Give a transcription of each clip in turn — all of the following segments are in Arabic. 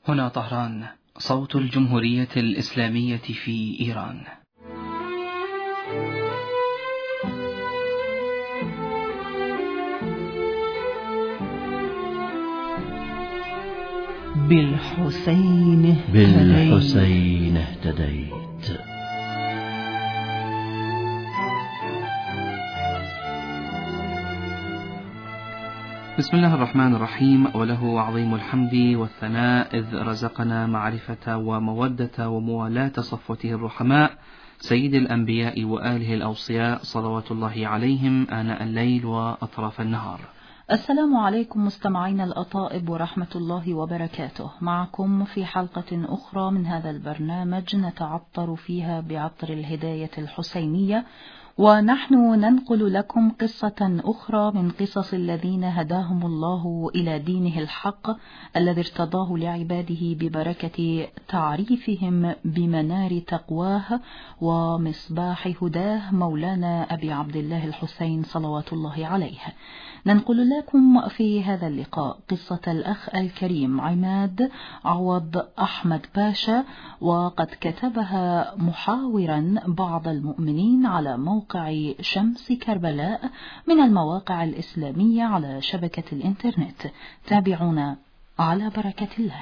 هنا طهران، صوت الجمهورية الإسلامية في إيران. بالحسين اهتديت. بسم الله الرحمن الرحيم. وله عظيم الحمد والثناء إذ رزقنا معرفة ومودة وموالاة صفوته الرحماء سيد الأنبياء وآله الأوصياء صلوات الله عليهم آناء الليل وأطراف النهار. السلام عليكم مستمعين الأطائب ورحمة الله وبركاته. معكم في حلقة أخرى من هذا البرنامج نتعطر فيها بعطر الهداية الحسينية، ونحن ننقل لكم قصة أخرى من قصص الذين هداهم الله إلى دينه الحق الذي ارتضاه لعباده ببركة تعريفهم بمنار تقواه ومصباح هداه مولانا أبي عبد الله الحسين صلوات الله عليه. ننقل لكم في هذا اللقاء قصة الأخ الكريم عماد عوض أحمد باشا، وقد كتبها محاورا بعض المؤمنين على موقع شمس كربلاء من المواقع الإسلامية على شبكة الإنترنت. تابعونا على بركة الله.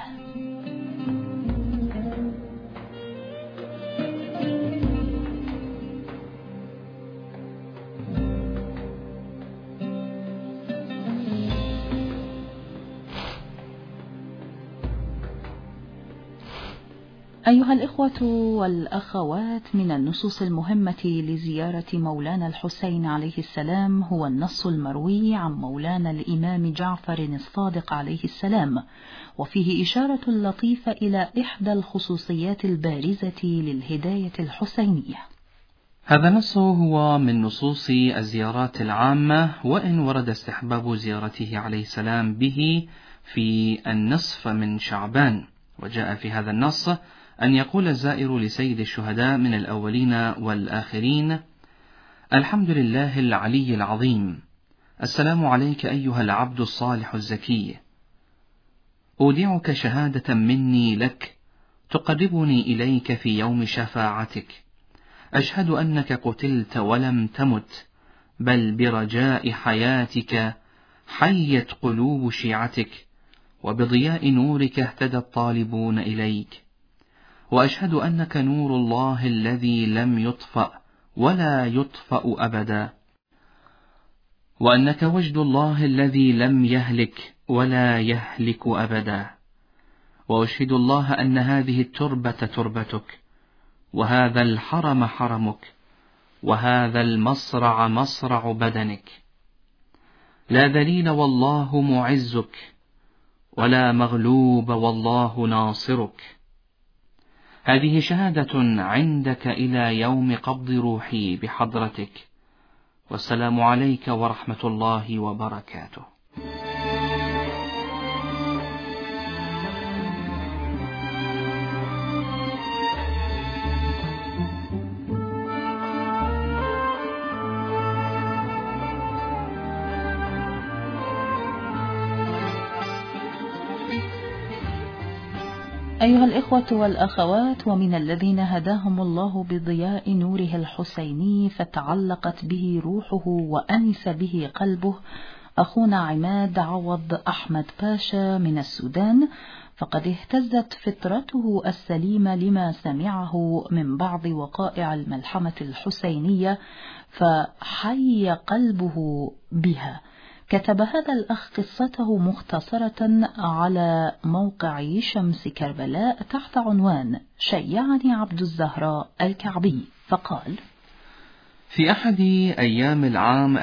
أيها الإخوة والأخوات، من النصوص المهمة لزيارة مولانا الحسين عليه السلام هو النص المروي عن مولانا الإمام جعفر الصادق عليه السلام، وفيه إشارة لطيفة إلى إحدى الخصوصيات البارزة للهداية الحسينية. هذا النص هو من نصوص الزيارات العامة، وإن ورد استحباب زيارته عليه السلام به في النصف من شعبان، وجاء في هذا النص أن يقول الزائر لسيد الشهداء من الأولين والآخرين: الحمد لله العلي العظيم، السلام عليك أيها العبد الصالح الزكي، أودعك شهادة مني لك تقربني إليك في يوم شفاعتك، أشهد أنك قتلت ولم تمت، بل برجاء حياتك حيت قلوب شيعتك، وبضياء نورك اهتدى الطالبون إليك، وأشهد أنك نور الله الذي لم يطفأ ولا يطفأ أبدا، وأنك وجد الله الذي لم يهلك ولا يهلك أبدا، وأشهد الله أن هذه التربة تربتك، وهذا الحرم حرمك، وهذا المصرع مصرع بدنك، لا ذليل والله معزك، ولا مغلوب والله ناصرك. هذه شهادة عندك إلى يوم قبض روحي بحضرتك، والسلام عليك ورحمة الله وبركاته. أيها الإخوة والأخوات، ومن الذين هداهم الله بضياء نوره الحسيني فتعلقت به روحه وأنس به قلبه أخونا عماد عوض أحمد باشا من السودان، فقد اهتزت فطرته السليمة لما سمعه من بعض وقائع الملحمة الحسينية فحي قلبه بها. كتب هذا الأخ قصته مختصرة على موقع شمس كربلاء تحت عنوان شيعني عبد الزهراء الكعبي، فقال: في أحد أيام العام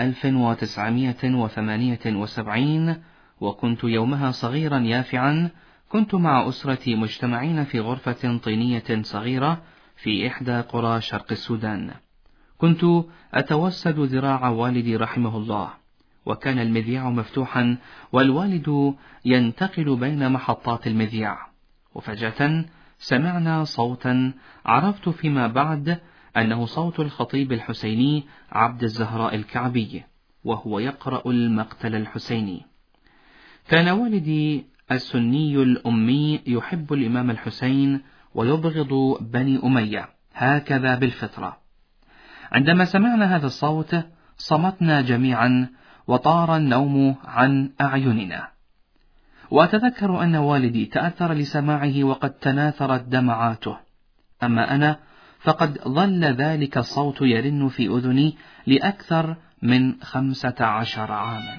1978، وكنت يومها صغيرا يافعا، كنت مع أسرتي مجتمعين في غرفة طينية صغيرة في إحدى قرى شرق السودان. كنت أتوسد ذراع والدي رحمه الله، وكان المذياع مفتوحا والوالد ينتقل بين محطات المذياع، وفجأة سمعنا صوتا عرفت فيما بعد أنه صوت الخطيب الحسيني عبد الزهراء الكعبي، وهو يقرأ المقتل الحسيني. كان والدي السني الأمي يحب الإمام الحسين ويبغض بني أمية، هكذا بالفطرة. عندما سمعنا هذا الصوت صمتنا جميعا وطار النوم عن أعيننا. وأتذكر أن والدي تأثر لسماعه وقد تناثرت دمعاته، أما أنا فقد ظل ذلك الصوت يرن في أذني لأكثر من 15 عاما.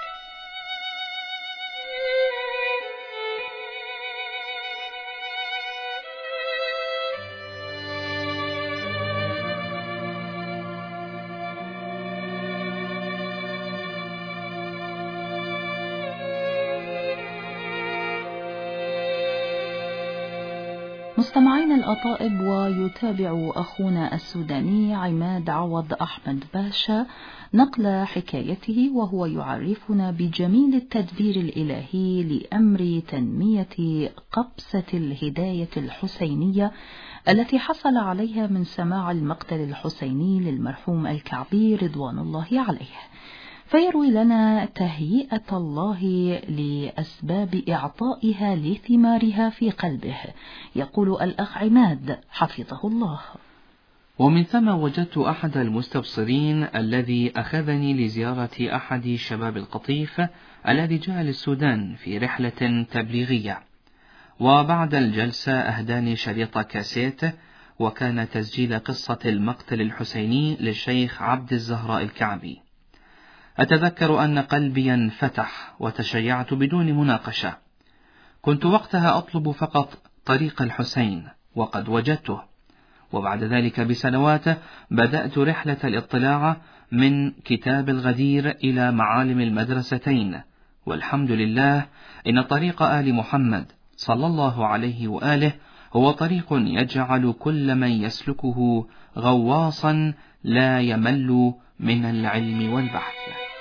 مستمعين الأطائب، ويتابع أخونا السوداني عماد عوض أحمد باشا نقل حكايته، وهو يعرفنا بجميل التدبير الإلهي لأمر تنمية قبسة الهداية الحسينية التي حصل عليها من سماع المقتل الحسيني للمرحوم الكعبي رضوان الله عليه، فيروي لنا تهيئة الله لأسباب إعطائها لثمارها في قلبه. يقول الأخ عماد حفظه الله: ومن ثم وجدت أحد المستبصرين الذي أخذني لزيارة أحد شباب القطيف الذي جاء للسودان في رحلة تبليغية، وبعد الجلسة أهداني شريط كاسيت، وكان تسجيل قصة المقتل الحسيني للشيخ عبد الزهراء الكعبي. أتذكر أن قلبي انفتح وتشيعت بدون مناقشة. كنت وقتها أطلب فقط طريق الحسين وقد وجدته، وبعد ذلك بسنوات بدأت رحلة الاطلاع من كتاب الغدير إلى معالم المدرستين، والحمد لله إن طريق آل محمد صلى الله عليه وآله هو طريق يجعل كل من يسلكه غواصا لا يمل من العلم والبحث.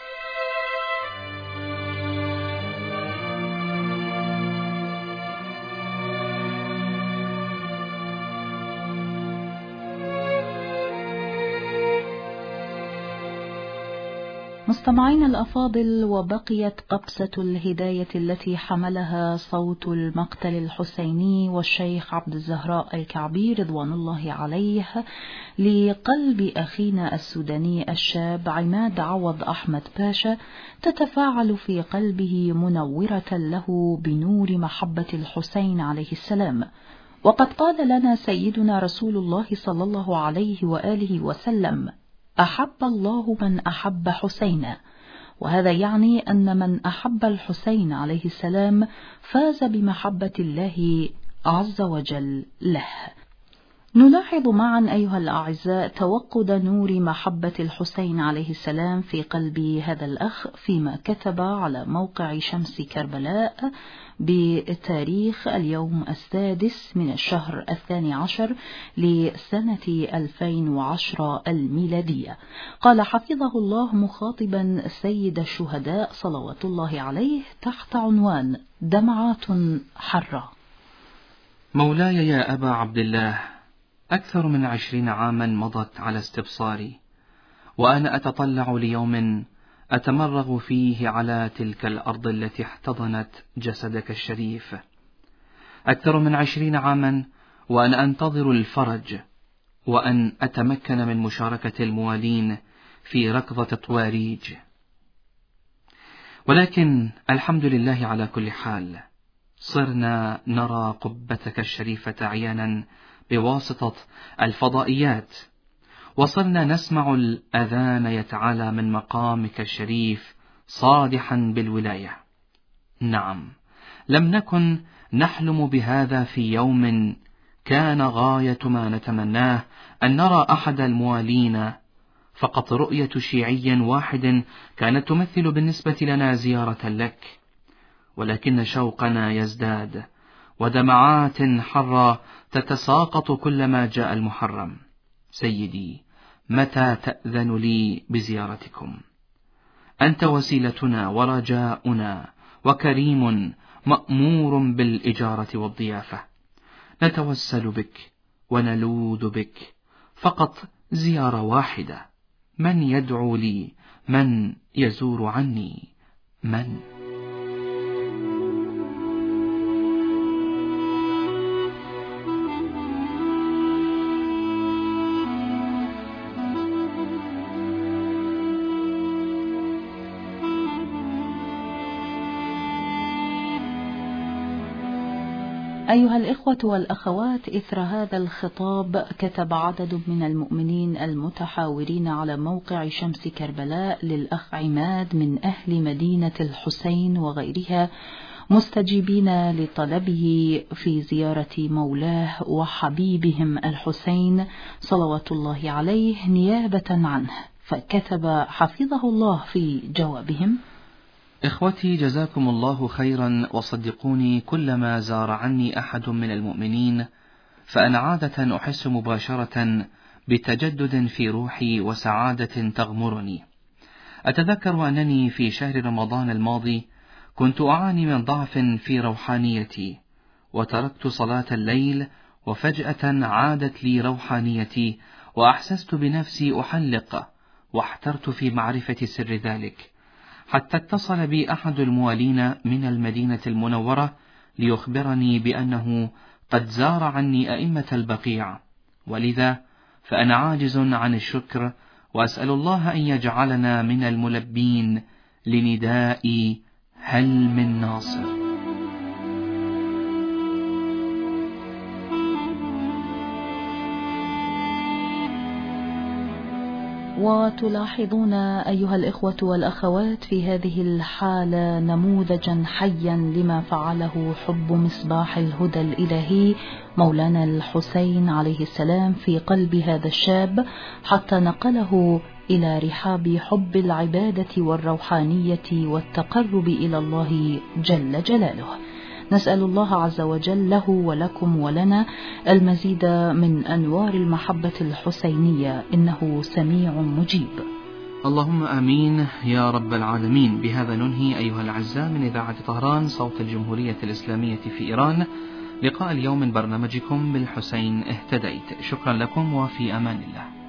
مستمعين الأفاضل، وبقيت قبسة الهداية التي حملها صوت المقتل الحسيني والشيخ عبد الزهراء الكعبي رضوان الله عليه لقلب أخينا السوداني الشاب عماد عوض أحمد باشا تتفاعل في قلبه منورة له بنور محبة الحسين عليه السلام. وقد قال لنا سيدنا رسول الله صلى الله عليه وآله وسلم: أحب الله من أحب حسينا، وهذا يعني أن من أحب الحسين عليه السلام فاز بمحبة الله عز وجل له. نلاحظ معا أيها الأعزاء توقد نور محبة الحسين عليه السلام في قلب هذا الأخ فيما كتب على موقع شمس كربلاء بتاريخ اليوم 6 من الشهر 12 لسنة 2010 الميلادية. قال حفظه الله مخاطبا سيد الشهداء صلوات الله عليه تحت عنوان دمعات حرة: مولاي يا أبا عبد الله، أكثر من 20 عاما مضت على استبصاري، وأنا أتطلع ليوم أتمرغ فيه على تلك الأرض التي احتضنت جسدك الشريف. أكثر من 20 عاما وأنا أنتظر الفرج، وأن أتمكن من مشاركة الموالين في ركضة طواريج. ولكن الحمد لله على كل حال، صرنا نرى قبتك الشريفة عيانا بواسطة الفضائيات، وصرنا نسمع الأذان يتعالى من مقامك الشريف صادحا بالولاية. نعم، لم نكن نحلم بهذا في يوم كان غاية ما نتمناه أن نرى أحد الموالين، فقط رؤية شيعي واحد كانت تمثل بالنسبة لنا زيارة لك، ولكن شوقنا يزداد ودمعات حرة تتساقط كلما جاء المحرم. سيدي، متى تأذن لي بزيارتكم؟ أنت وسيلتنا ورجاؤنا، وكريم مأمور بالإجارة والضيافة. نتوسل بك ونلوذ بك، فقط زيارة واحدة. من يدعو لي؟ من يزور عني؟ من؟ أيها الإخوة والأخوات، إثر هذا الخطاب كتب عدد من المؤمنين المتحاورين على موقع شمس كربلاء للأخ عماد من أهل مدينة الحسين وغيرها، مستجيبين لطلبه في زيارة مولاه وحبيبهم الحسين صلوات الله عليه نيابة عنه، فكتب حفظه الله في جوابهم: إخوتي، جزاكم الله خيرا، وصدقوني كلما زار عني أحد من المؤمنين فأنا عادة أحس مباشرة بتجدد في روحي وسعادة تغمرني. أتذكر أنني في شهر رمضان الماضي كنت أعاني من ضعف في روحانيتي، وتركت صلاة الليل، وفجأة عادت لي روحانيتي، وأحسست بنفسي أحلق، واحترت في معرفة سر ذلك، حتى اتصل بي أحد الموالين من المدينة المنورة ليخبرني بأنه قد زار عني أئمة البقيع، ولذا فأنا عاجز عن الشكر، وأسأل الله أن يجعلنا من الملبين لنداء هل من ناصر. وتلاحظون أيها الإخوة والأخوات في هذه الحالة نموذجا حيا لما فعله حب مصباح الهدى الإلهي مولانا الحسين عليه السلام في قلب هذا الشاب، حتى نقله إلى رحاب حب العبادة والروحانية والتقرب إلى الله جل جلاله. نسأل الله عز وجل له ولكم ولنا المزيد من أنوار المحبة الحسينية، إنه سميع مجيب. اللهم آمين يا رب العالمين. بهذا ننهي أيها الأعزاء من إذاعة طهران صوت الجمهورية الإسلامية في إيران لقاء اليوم من برنامجكم بالحسين اهتديت. شكرا لكم وفي أمان الله.